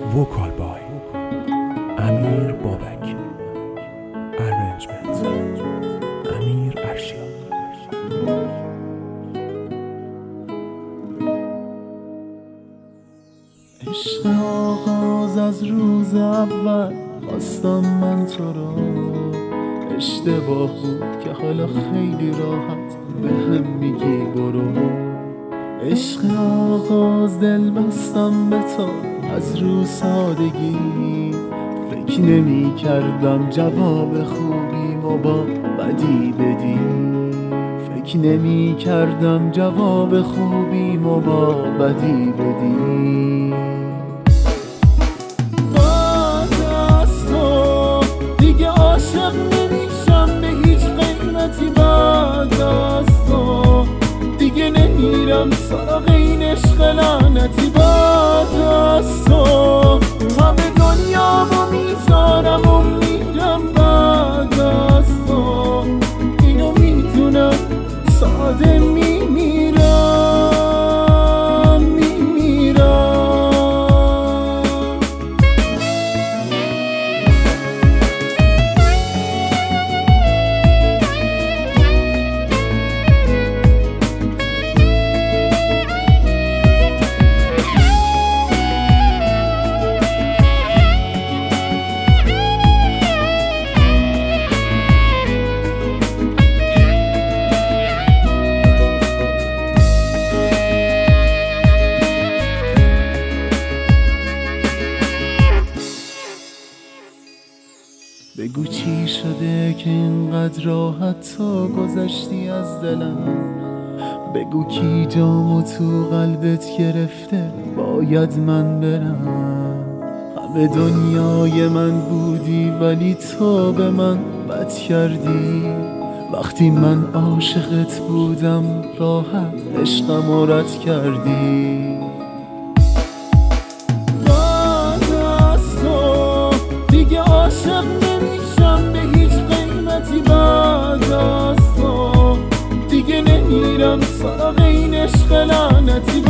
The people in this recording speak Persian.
وکال بای امیر بابک، ارنجمنت امیر ارشیا. عشق آغاز از روز اول خواستم من تو را، اشتباه بود که حالا خیلی راحت به هم میگی برو. عشق آغاز دل بستم به تو از رو سادگی، فکر نمی کردم جواب خوبیم و با بدی بدی، فکر نمی کردم جواب خوبیم و با بدی بدی. بعد از تو دیگه عاشق نمیشم به هیچ قیمتی، بعد از تو دیگه نمیرم سراغ این عشق لعنتی، بعد از تو همه دنیامو میذارم و میرم، بعد از تو اینو میدونم ساده میمیرم. بگو چی شده که اینقدر راحت تو گذشتی از دلم، بگو کی جامو تو قلبت گرفته باید من برم. همه دنیای من بودی ولی تو به من بد کردی، وقتی من عاشقت بودم راحت عشقمو رد کردی. بعد از تو دیگه عاشق نمیشم به هیچ قیمتی، بعد از تو دیگه نمیرم سراغ این عشق لعنتی،